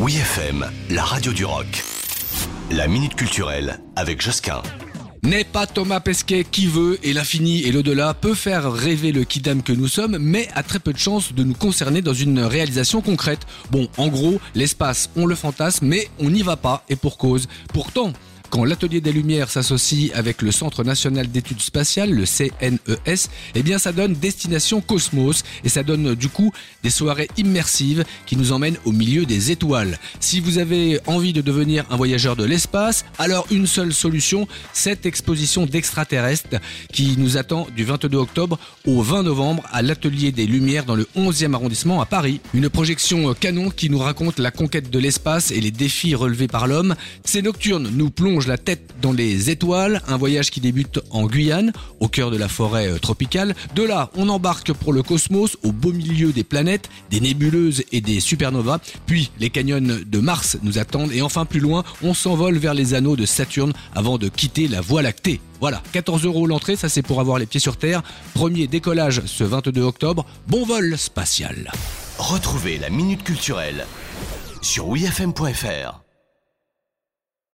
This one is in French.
Oui FM, la radio du rock. La minute culturelle avec Josquin. N'est pas Thomas Pesquet qui veut, et l'infini et l'au-delà peut faire rêver le kidam que nous sommes, mais a très peu de chances de nous concerner dans une réalisation concrète. Bon, en gros, l'espace, on le fantasme, mais on n'y va pas, et pour cause. Pourtant, quand l'Atelier des Lumières s'associe avec le Centre National d'Études Spatiales, le CNES, eh bien ça donne Destination Cosmos et ça donne du coup des soirées immersives qui nous emmènent au milieu des étoiles. Si vous avez envie de devenir un voyageur de l'espace, alors une seule solution, cette exposition d'extraterrestres qui nous attend du 22 octobre au 20 novembre à l'Atelier des Lumières dans le 11e arrondissement à Paris. Une projection canon qui nous raconte la conquête de l'espace et les défis relevés par l'homme. Ces nocturnes nous plongent la tête dans les étoiles, un voyage qui débute en Guyane, au cœur de la forêt tropicale. De là, on embarque pour le cosmos, au beau milieu des planètes, des nébuleuses et des supernovas. Puis, les canyons de Mars nous attendent et enfin plus loin, on s'envole vers les anneaux de Saturne avant de quitter la Voie lactée. Voilà, 14 € l'entrée, ça c'est pour avoir les pieds sur terre. Premier décollage ce 22 octobre, bon vol spatial. Retrouvez la minute culturelle sur wifm.fr.